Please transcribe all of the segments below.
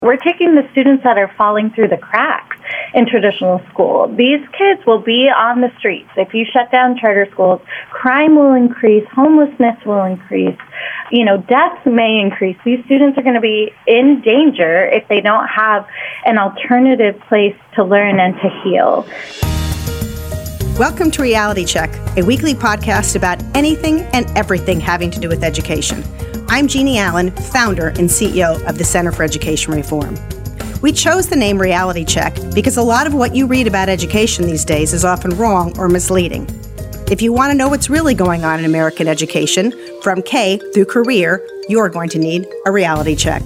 We're taking the students that are falling through the cracks in traditional school. These kids will be on the streets. If you shut down charter schools, crime will increase, homelessness will increase, deaths may increase. These students are going to be in danger if they don't have an alternative place to learn and to heal. Welcome to Reality Check, a weekly podcast about anything and everything having to do with education. I'm Jeannie Allen, founder and CEO of the Center for Education Reform. We chose the name Reality Check because a lot of what you read about education these days is often wrong or misleading. If you want to know what's really going on in American education, from K through career, you're going to need a reality check.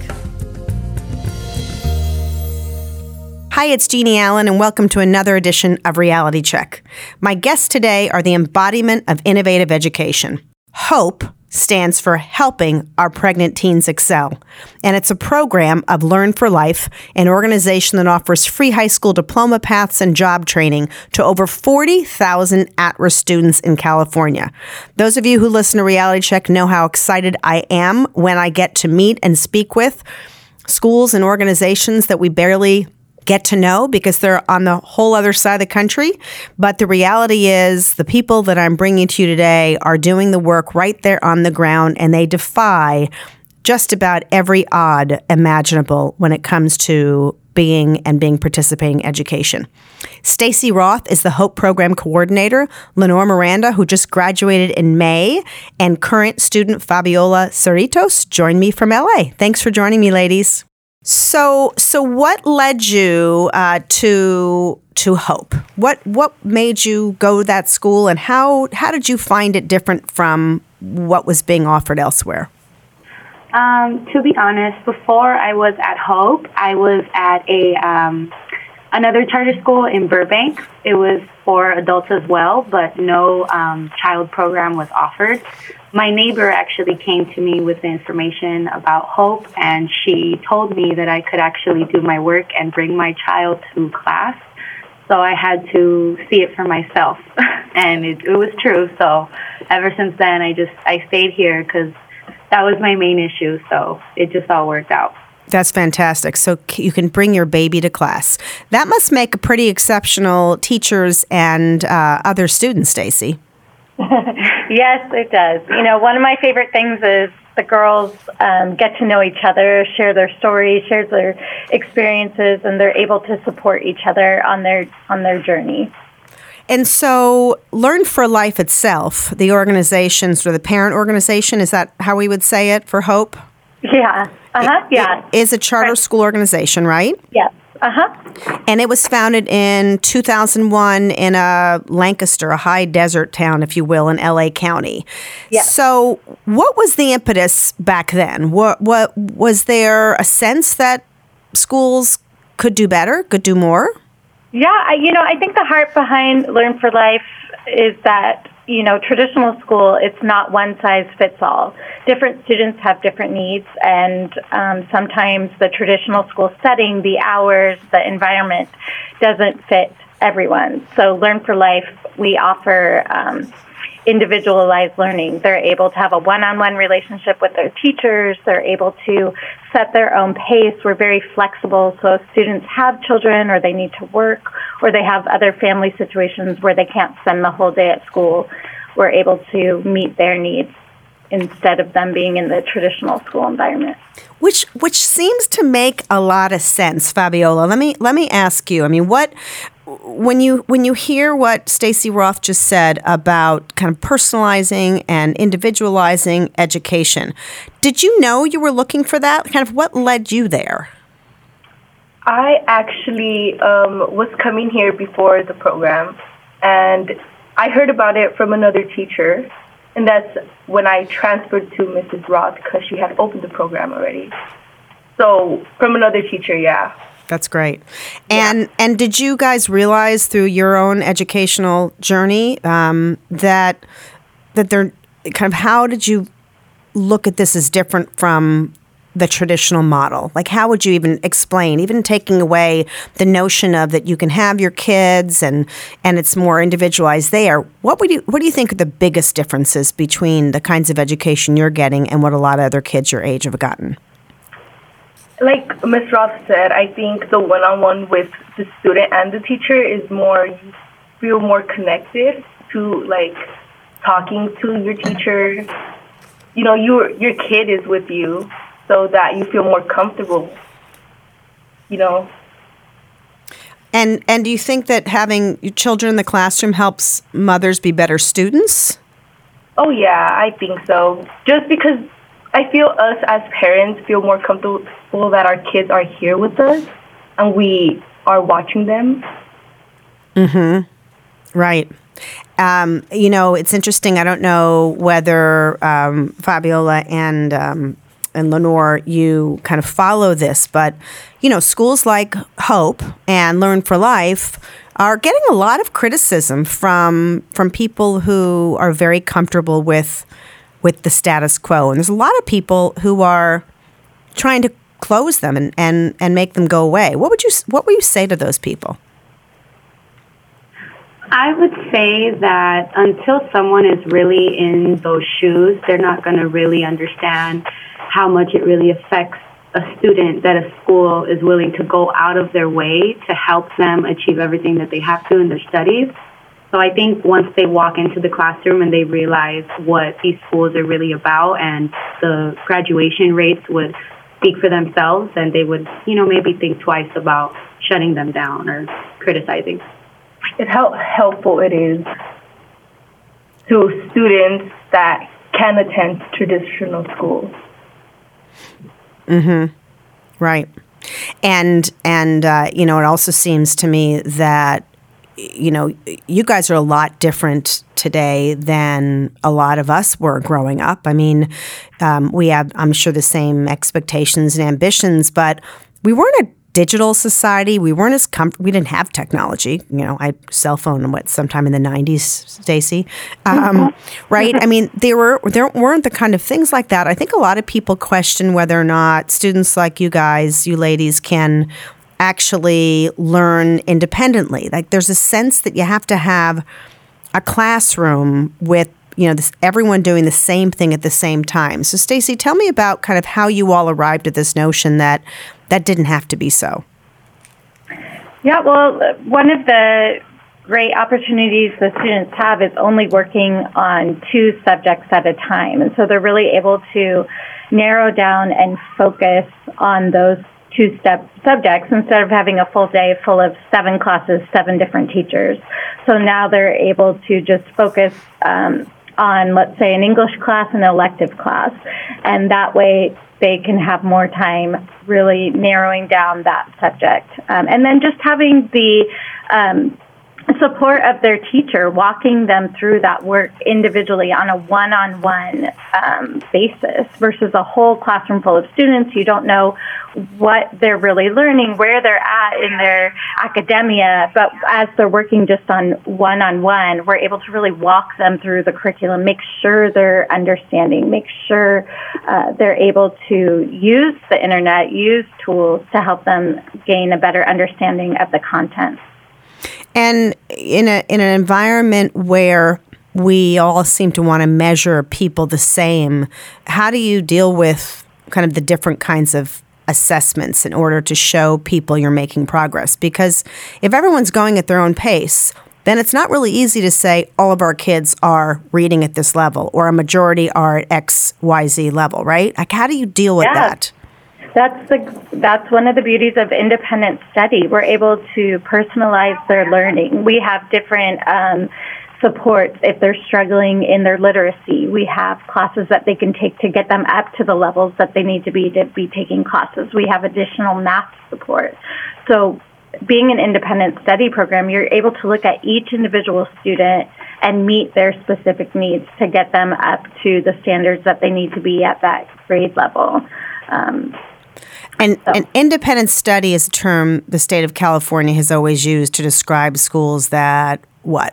Hi, it's Jeannie Allen, and welcome to another edition of Reality Check. My guests today are the embodiment of innovative education. HOPE stands for Helping Our Pregnant Teens Excel, and it's a program of Learn for Life, an organization that offers free high school diploma paths and job training to over 40,000 at-risk students in California. Those of you who listen to Reality Check know how excited I am when I get to meet and speak with schools and organizations that we barely get to know because they're on the whole other side of the country. But the reality is the people that I'm bringing to you today are doing the work right there on the ground, and they defy just about every odd imaginable when it comes to being participating in education. Stacy Roth is the HOPE Program Coordinator. Lenore Miranda, who just graduated in May, and current student Fabiola Cerritos join me from LA. Thanks for joining me, ladies. So what led you to HOPE? What made you go to that school, and how did you find it different from what was being offered elsewhere? To be honest, before I was at HOPE, I was at another charter school in Burbank. It was for adults as well, but no child program was offered. My neighbor actually came to me with the information about HOPE, and she told me that I could actually do my work and bring my child to class. So I had to see it for myself, and it was true. So ever since then, I stayed here because that was my main issue. So it just all worked out. That's fantastic. So you can bring your baby to class. That must make a pretty exceptional teachers and other students, Stacy. Yes, it does. One of my favorite things is the girls get to know each other, share their stories, share their experiences, and they're able to support each other on their journey. And so Learn for Life itself, the organization, sort of the parent organization, is that how we would say it for HOPE? Yeah. Yeah. It is a charter school organization, right? Yes. And it was founded in 2001 in Lancaster, a high desert town, if you will, in LA County. Yes. So what was the impetus back then? What was there a sense that schools could do better, could do more? Yeah, I think the heart behind Learn for Life is that, traditional school, it's not one size fits all. Different students have different needs, and sometimes the traditional school setting, the hours, the environment doesn't fit everyone. So Learn for Life, we offer individualized learning. They're able to have a one-on-one relationship with their teachers. They're able to set their own pace. We're very flexible. So if students have children or they need to work or they have other family situations where they can't spend the whole day at school, we're able to meet their needs instead of them being in the traditional school environment. Which seems to make a lot of sense, Fabiola. Let me ask you. I mean, when you hear what Stacy Roth just said about kind of personalizing and individualizing education, did you know you were looking for that? Kind of what led you there? I actually was coming here before the program, and I heard about it from another teacher, and that's when I transferred to Mrs. Roth because she had opened the program already. So from another teacher, yeah. That's great. And did you guys realize through your own educational journey that they're kind of, how did you look at this as different from the traditional model? Like, how would you even explain, even taking away the notion of that you can have your kids and it's more individualized there? What do you think are the biggest differences between the kinds of education you're getting and what a lot of other kids your age have gotten? like Ms. Roth said, I think the one-on-one with the student and the teacher is more, you feel more connected to like talking to your teacher. You know, your kid is with you so that you feel more comfortable, you know. And do you think that having your children in the classroom helps mothers be better students? Oh, yeah, I think so. Just because I feel us as parents feel more comfortable that our kids are here with us and we are watching them. Mm-hmm. Right. You know, it's interesting. I don't know whether Fabiola and Lenore, you kind of follow this, but, you know, schools like Hope and Learn for Life are getting a lot of criticism from people who are very comfortable with the status quo. And there's a lot of people who are trying to close them and make them go away. What would you say to those people? I would say that until someone is really in those shoes, they're not going to really understand how much it really affects a student that a school is willing to go out of their way to help them achieve everything that they have to in their studies. So I think once they walk into the classroom and they realize what these schools are really about and the graduation rates would speak for themselves, then they would, you know, maybe think twice about shutting them down or criticizing. It's how helpful it is to students that can attend traditional schools. Mm-hmm. Right. And you know, it also seems to me that, you know, you guys are a lot different today than a lot of us were growing up. I mean, we have, I'm sure, the same expectations and ambitions, but we weren't a digital society. We weren't as we didn't have technology. You know, I had a cell phone sometime in the 90s, Stacy. Right? I mean, there weren't the kind of things like that. I think a lot of people question whether or not students like you guys, you ladies, can actually learn independently. Like, there's a sense that you have to have a classroom with, you know, everyone doing the same thing at the same time. So, Stacy, tell me about kind of how you all arrived at this notion that didn't have to be so. Yeah, well, one of the great opportunities the students have is only working on 2 subjects at a time. And so they're really able to narrow down and focus on those 2 subjects instead of having a full day full of 7 classes, 7 different teachers. So now they're able to just focus on, let's say, an English class and an elective class. And that way they can have more time really narrowing down that subject. And then just having the support of their teacher, walking them through that work individually on a one-on-one basis versus a whole classroom full of students. You don't know what they're really learning, where they're at in their academia, but as they're working just on one-on-one, we're able to really walk them through the curriculum, make sure they're understanding, make sure they're able to use the internet, use tools to help them gain a better understanding of the content. And in an environment where we all seem to want to measure people the same, how do you deal with kind of the different kinds of assessments in order to show people you're making progress? Because if everyone's going at their own pace, then it's not really easy to say all of our kids are reading at this level or a majority are at X, Y, Z level, right? Like, how do you deal with that? That's one of the beauties of independent study. We're able to personalize their learning. We have different supports if they're struggling in their literacy. We have classes that they can take to get them up to the levels that they need to be taking classes. We have additional math support. So being an independent study program, you're able to look at each individual student and meet their specific needs to get them up to the standards that they need to be at that grade level. And independent study is a term the state of California has always used to describe schools that what?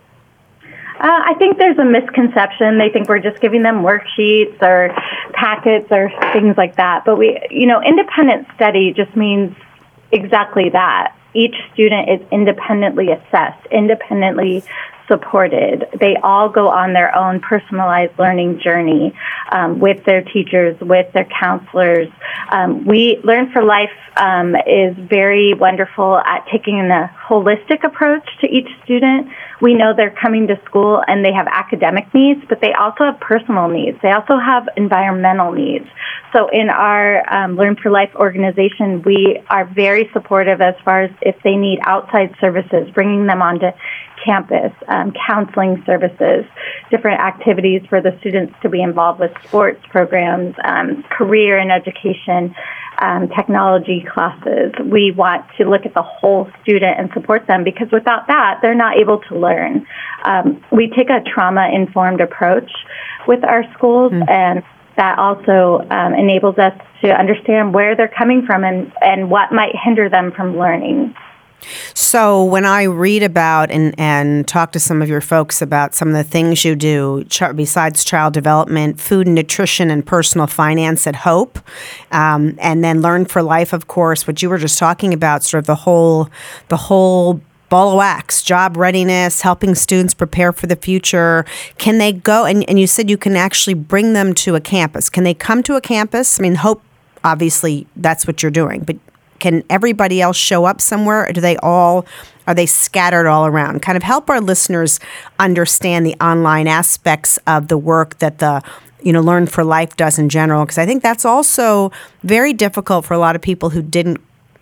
I think there's a misconception. They think we're just giving them worksheets or packets or things like that. But independent study just means exactly that. Each student is independently assessed, independently supported. They all go on their own personalized learning journey with their teachers, with their counselors. We Learn for Life is very wonderful at taking a holistic approach to each student. We know they're coming to school and they have academic needs, but they also have personal needs. They also have environmental needs. So in our Learn for Life organization, we are very supportive as far as if they need outside services, bringing them onto campus, counseling services, different activities for the students to be involved with, sports programs, career and education, technology classes. We want to look at the whole student and support them, because without that, they're not able to learn. We take a trauma-informed approach with our schools, and that also enables us to understand where they're coming from and what might hinder them from learning. So when I read about and talk to some of your folks about some of the things you do besides child development, food and nutrition and personal finance at Hope, and then Learn for Life, of course, what you were just talking about, sort of the whole ball of wax, job readiness, helping students prepare for the future. Can they go, and you said you can actually bring them to a campus. Can they come to a campus? I mean, Hope, obviously, that's what you're doing, but can everybody else show up somewhere? Or are they scattered all around? Kind of help our listeners understand the online aspects of the work that the Learn for Life does in general, because I think that's also very difficult for a lot of people who didn't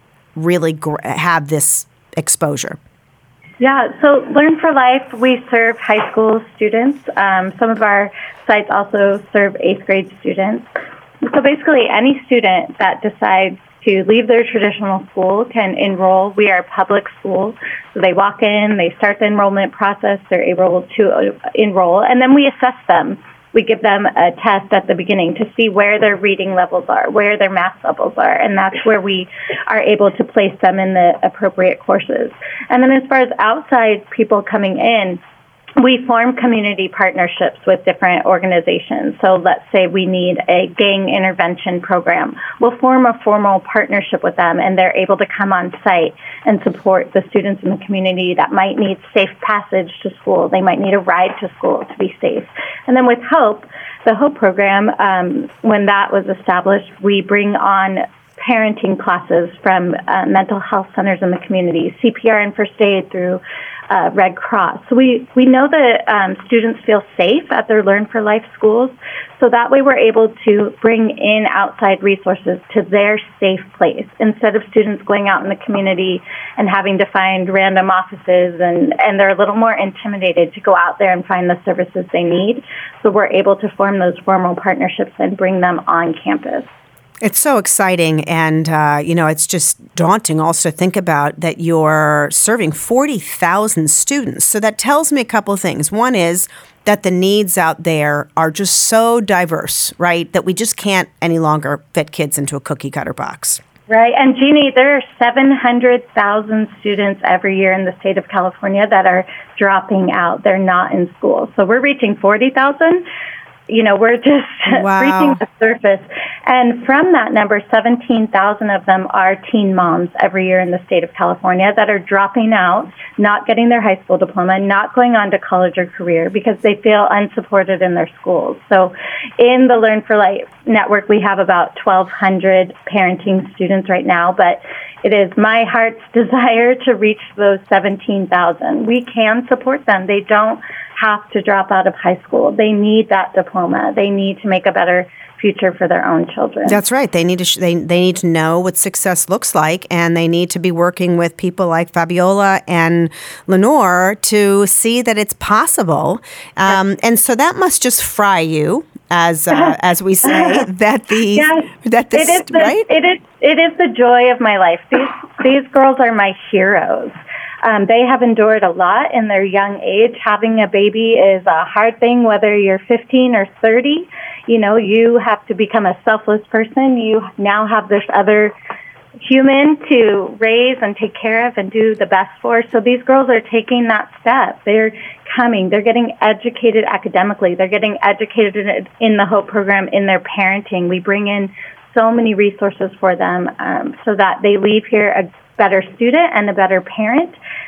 really have this exposure. Yeah, so Learn for Life, we serve high school students. Some of our sites also serve 8th grade students. So basically, any student that decides to leave their traditional school can enroll. We are a public school, so they walk in, they start the enrollment process, they're able to enroll, and then we assess them. We give them a test at the beginning to see where their reading levels are, where their math levels are, and that's where we are able to place them in the appropriate courses. And then as far as outside people coming in, we form community partnerships with different organizations. So let's say we need a gang intervention program. We'll form a formal partnership with them, and they're able to come on site and support the students in the community that might need safe passage to school. They might need a ride to school to be safe. And then with Hope, the Hope program, when that was established, we bring on parenting classes from mental health centers in the community, CPR and first aid through Red Cross. So we know that students feel safe at their Learn for Life schools, so that way we're able to bring in outside resources to their safe place instead of students going out in the community and having to find random offices, and they're a little more intimidated to go out there and find the services they need. So we're able to form those formal partnerships and bring them on campus. It's so exciting, and it's just daunting also to think about that you're serving 40,000 students. So that tells me a couple of things. One is that the needs out there are just so diverse, right, that we just can't any longer fit kids into a cookie-cutter box. Right, and Jeannie, there are 700,000 students every year in the state of California that are dropping out. They're not in school. So we're reaching 40,000. We're just reaching the surface. And from that number, 17,000 of them are teen moms every year in the state of California that are dropping out, not getting their high school diploma, not going on to college or career because they feel unsupported in their schools. So in the Learn for Life network, we have about 1,200 parenting students right now, but it is my heart's desire to reach those 17,000. We can support them. They don't have to drop out of high school. They need that diploma. They need to make a better future for their own children. That's right. They need to they need to know what success looks like, and they need to be working with people like Fabiola and Lenore to see that it's possible. And so that must just fry you, as we say, that these right? It is the joy of my life. These girls are my heroes. They have endured a lot in their young age. Having a baby is a hard thing, whether you're 15 or 30. You have to become a selfless person. You now have this other human to raise and take care of and do the best for. So these girls are taking that step. They're coming. They're getting educated academically. They're getting educated in the Hope program, in their parenting. We bring in so many resources for them so that they leave here a better student and a better parent.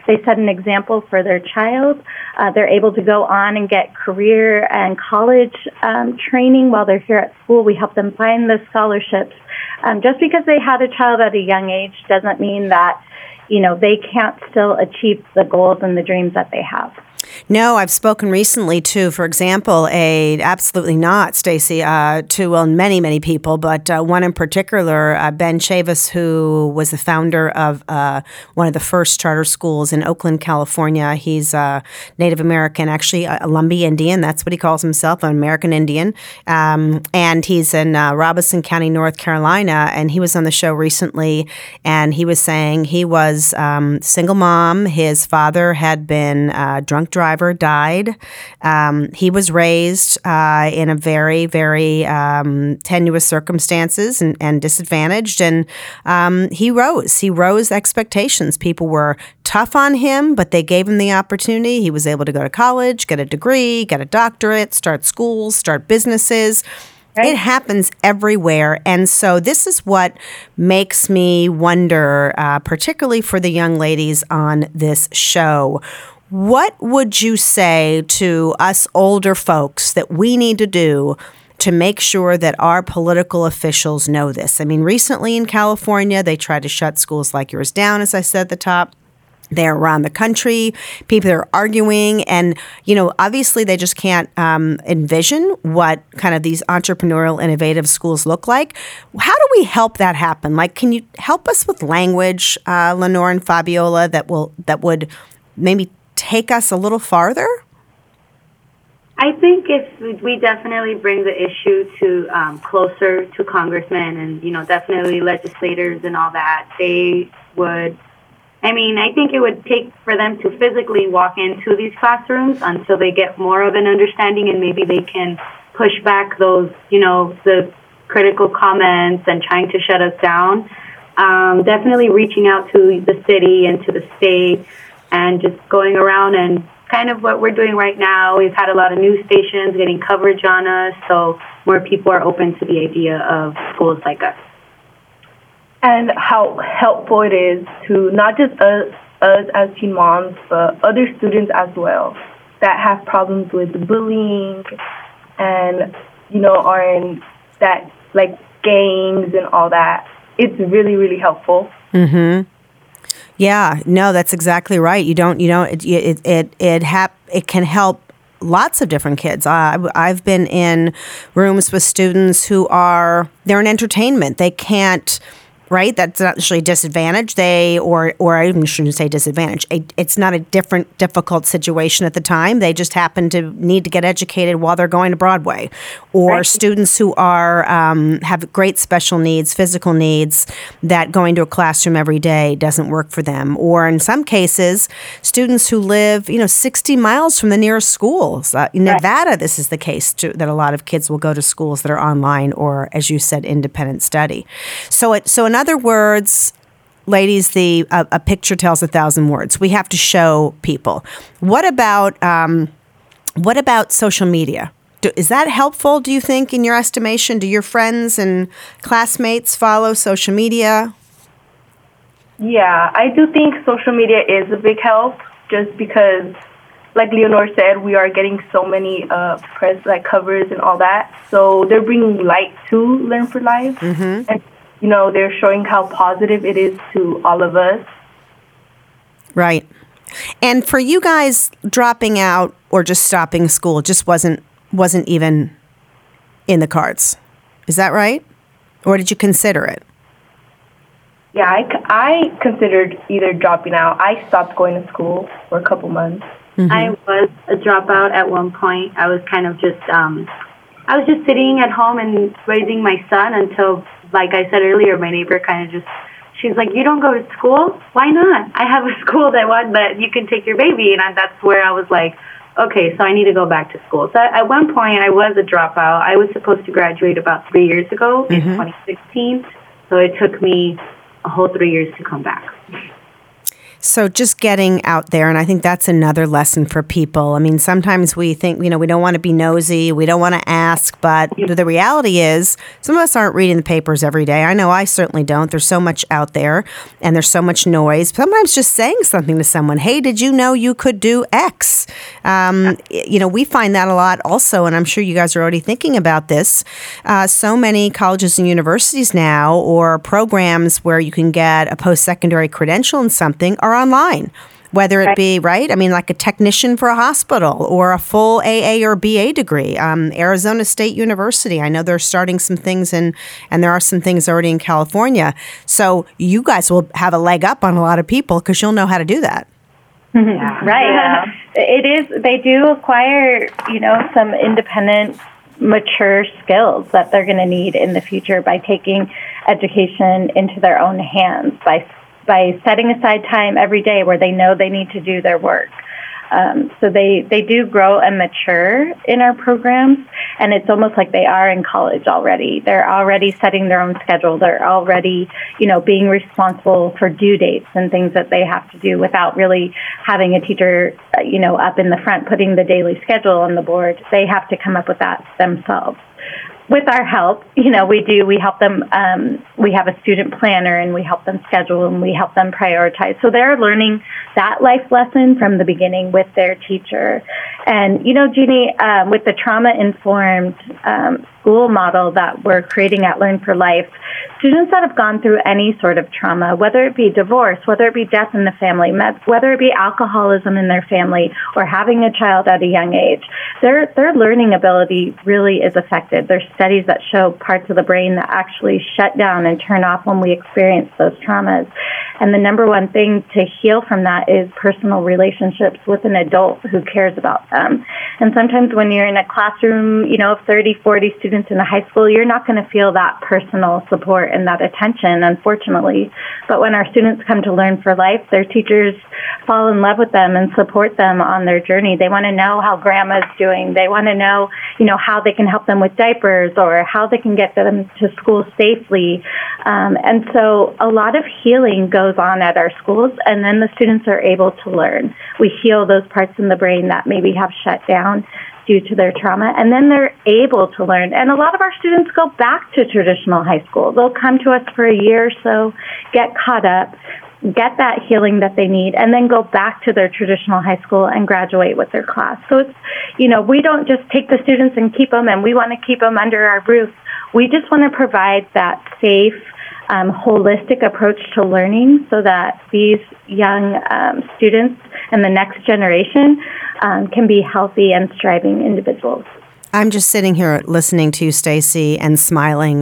they set an example for their child. They're able to go on and get career and college training while they're here at school. We help them find the scholarships. Just because they had a child at a young age doesn't mean that, they can't still achieve the goals and the dreams that they have. No, I've spoken recently to, for example, absolutely not, Stacy, to many, many people, but one in particular, Ben Chavis, who was the founder of one of the first charter schools in Oakland, California. He's Native American, actually a Lumbee Indian. That's what he calls himself, an American Indian. And he's in Robeson County, North Carolina. And he was on the show recently, and he was saying he was single mom. His father had been drunk driver, died. He was raised in a very, very tenuous circumstances and disadvantaged, and he rose expectations. People were tough on him, but they gave him the opportunity. He was able to go to college, get a degree, get a doctorate, start schools, start businesses. Right. It happens everywhere. And so this is what makes me wonder, particularly for the young ladies on this show. What would you say to us older folks that we need to do to make sure that our political officials know this? I mean, recently in California, they tried to shut schools like yours down, as I said at the top. They're around the country. People are arguing. And, obviously they just can't envision what kind of these entrepreneurial, innovative schools look like. How do we help that happen? Like, can you help us with language, Lenore and Fabiola, that would maybe take us a little farther? I think if we definitely bring the issue to closer to congressmen and, definitely legislators and all that, they would, I think it would take for them to physically walk into these classrooms until they get more of an understanding, and maybe they can push back those, the critical comments and trying to shut us down. Definitely reaching out to the city and to the state, and just going around and kind of what we're doing right now. We've had a lot of news stations getting coverage on us, so more people are open to the idea of schools like us. And how helpful it is to not just us as teen moms, but other students as well that have problems with bullying and, are in that, like, gangs and all that. It's really, really helpful. Mm-hmm. Yeah, no, that's exactly right. It can help lots of different kids. I've been in rooms with students who they're in entertainment. They can't, right? That's not actually a disadvantage. Or I even shouldn't say disadvantage. It's not a difficult situation at the time. They just happen to need to get educated while they're going to Broadway. Or right. Students who have great special needs, physical needs, that going to a classroom every day doesn't work for them. Or in some cases, students who live, 60 miles from the nearest schools. In Nevada, this is the case too, that a lot of kids will go to schools that are online or, as you said, independent study. So in other words, ladies, a picture tells 1,000 words. We have to show people. What about social media? Is that helpful, do you think, in your estimation? Do your friends and classmates follow social media? Yeah, I do think social media is a big help, just because, like Leonore said, we are getting so many press covers and all that. So they're bringing light to Learn for Life. Mm-hmm. And they're showing how positive it is to all of us. Right. And for you guys, dropping out or just stopping school just wasn't even in the cards. Is that right? Or did you consider it? Yeah, I considered either dropping out. I stopped going to school for a couple months. Mm-hmm. I was a dropout at one point. I was kind of just, I was just sitting at home and raising my son until, like I said earlier, my neighbor kind of she's like, "You don't go to school? Why not? I have a school that you can take your baby." And that's where I was like, okay, so I need to go back to school. So at one point, I was a dropout. I was supposed to graduate about 3 years ago in 2016. So it took me a whole 3 years to come back. So just getting out there, and I think that's another lesson for people. I mean, sometimes we think, we don't want to be nosy, we don't want to ask, but the reality is some of us aren't reading the papers every day. I know I certainly don't. There's so much out there, and there's so much noise. Sometimes just saying something to someone, hey, did you know you could do X? We find that a lot also, and I'm sure you guys are already thinking about this. So many colleges and universities now, or programs where you can get a post-secondary credential in something, are online, whether it be, right? I mean, like a technician for a hospital or a full AA or BA degree. Arizona State University, I know they're starting some things, and there are some things already in California. So you guys will have a leg up on a lot of people because you'll know how to do that. Yeah. Right. Yeah. It is. They do acquire, some independent, mature skills that they're going to need in the future by taking education into their own hands, by setting aside time every day where they know they need to do their work. So they do grow and mature in our programs, and it's almost like they are in college already. They're already setting their own schedule. They're already, being responsible for due dates and things that they have to do without really having a teacher, up in the front putting the daily schedule on the board. They have to come up with that themselves. With our help, we help them, we have a student planner, and we help them schedule, and we help them prioritize. So they're learning that life lesson from the beginning with their teacher. And, Jeannie, with the trauma-informed school model that we're creating at Learn for Life, students that have gone through any sort of trauma, whether it be divorce, whether it be death in the family, whether it be alcoholism in their family, or having a child at a young age, their learning ability really is affected. There's studies that show parts of the brain that actually shut down and turn off when we experience those traumas. And the number one thing to heal from that is personal relationships with an adult who cares about them. And sometimes when you're in a classroom, of 30, 40 students in a high school, you're not going to feel that personal support and that attention, unfortunately. But when our students come to Learn for Life, their teachers fall in love with them and support them on their journey. They want to know how grandma's doing. They want to know, how they can help them with diapers or how they can get them to school safely. And so a lot of healing goes on at our schools, and then the students are able to learn. We heal those parts in the brain that maybe have shut down due to their trauma, and then they're able to learn. And a lot of our students go back to traditional high school. They'll come to us for a year or so, get caught up, get that healing that they need, and then go back to their traditional high school and graduate with their class. So it's, we don't just take the students and keep them, and we want to keep them under our roof. We just want to provide that safe, holistic approach to learning so that these young students and the next generation can be healthy and striving individuals. I'm just sitting here listening to you, Stacy, and smiling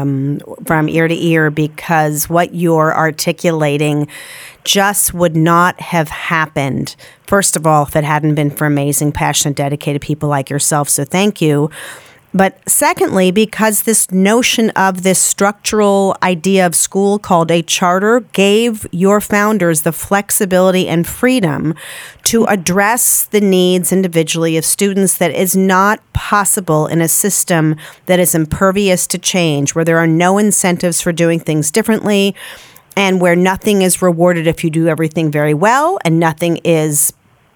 from ear to ear, because what you're articulating just would not have happened, first of all, if it hadn't been for amazing, passionate, dedicated people like yourself. So thank you. But secondly, because this notion of this structural idea of school called a charter gave your founders the flexibility and freedom to address the needs individually of students that is not possible in a system that is impervious to change, where there are no incentives for doing things differently, and where nothing is rewarded if you do everything very well, and nothing is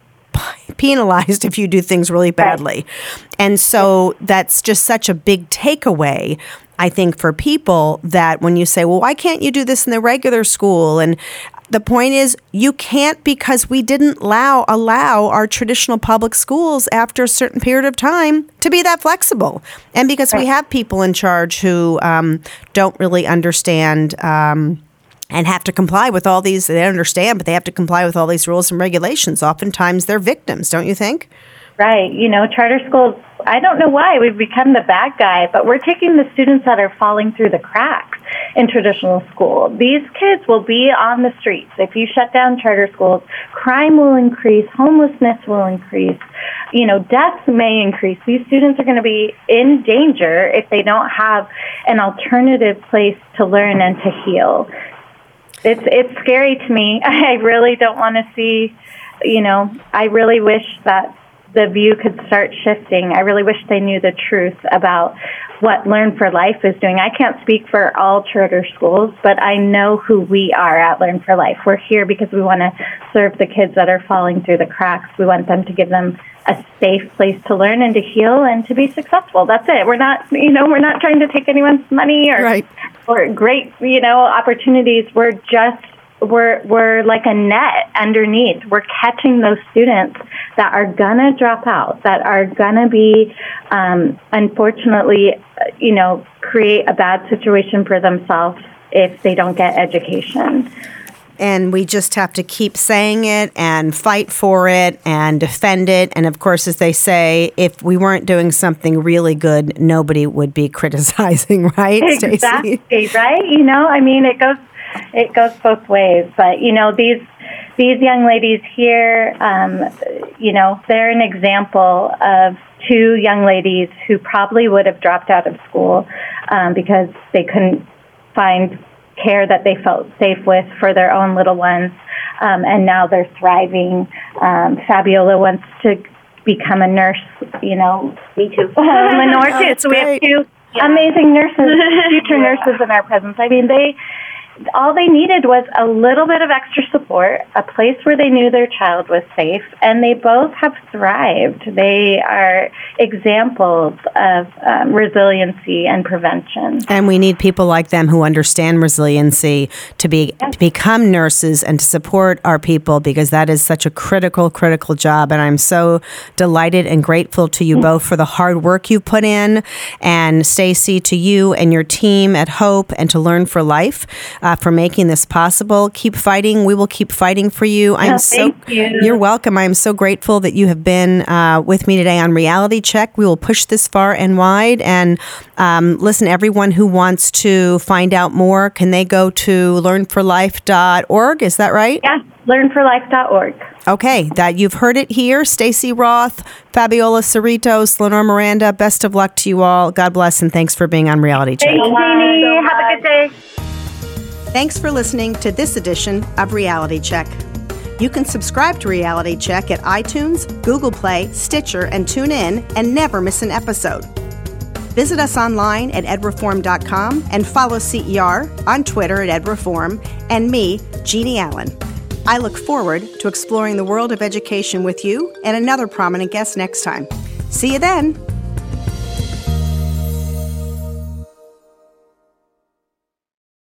penalized if you do things really badly. And so that's just such a big takeaway, I think, for people, that when you say, well, why can't you do this in the regular school? And the point is, you can't, because we didn't allow our traditional public schools after a certain period of time to be that flexible. And because we have people in charge who don't really understand and have to comply with all these, they understand, but they have to comply with all these rules and regulations. Oftentimes they're victims, don't you think? Right. Charter schools, I don't know why we've become the bad guy, but we're taking the students that are falling through the cracks in traditional school. These kids will be on the streets. If you shut down charter schools, crime will increase, homelessness will increase, deaths may increase. These students are going to be in danger if they don't have an alternative place to learn and to heal. It's scary to me. I really don't want to see, I really wish that the view could start shifting. I really wish they knew the truth about what Learn for Life is doing. I can't speak for all charter schools, but I know who we are at Learn for Life. We're here because we want to serve the kids that are falling through the cracks. We want them to give them a safe place to learn and to heal and to be successful. That's it. We're not trying to take anyone's money or great, opportunities. We're like a net underneath. We're catching those students that are gonna drop out, that are gonna be, unfortunately, create a bad situation for themselves if they don't get education. And we just have to keep saying it and fight for it and defend it. And of course, as they say, if we weren't doing something really good, nobody would be criticizing, right, Stacey? Exactly, right? It goes both ways. But, these young ladies here, they're an example of two young ladies who probably would have dropped out of school because they couldn't find care that they felt safe with for their own little ones, and now they're thriving. Fabiola wants to become a nurse, Me too. Lenore too. So we have two amazing nurses, future nurses in our presence. I mean, all they needed was a little bit of extra support, a place where they knew their child was safe, and they both have thrived. They are examples of resiliency and prevention. And we need people like them who understand resiliency to become nurses and to support our people, because that is such a critical job. And I'm so delighted and grateful to you both for the hard work you put in, and Stacey, to you and your team at Hope and to Learn for Life. For making this possible. Keep fighting. We will keep fighting for you. Thank you. You're welcome. I'm so grateful that you have been with me today on Reality Check. We will push this far and wide. And listen, everyone who wants to find out more, can they go to learnforlife.org? Is that right? Yeah, learnforlife.org. Okay, that you've heard it here. Stacey Roth, Fabiola Cerritos, Lenore Miranda, best of luck to you all. God bless, and thanks for being on Reality Check. Thanks, Jeannie. Have a good day. Thanks for listening to this edition of Reality Check. You can subscribe to Reality Check at iTunes, Google Play, Stitcher, and TuneIn and never miss an episode. Visit us online at edreform.com and follow CER on Twitter at edreform and me, Jeannie Allen. I look forward to exploring the world of education with you and another prominent guest next time. See you then.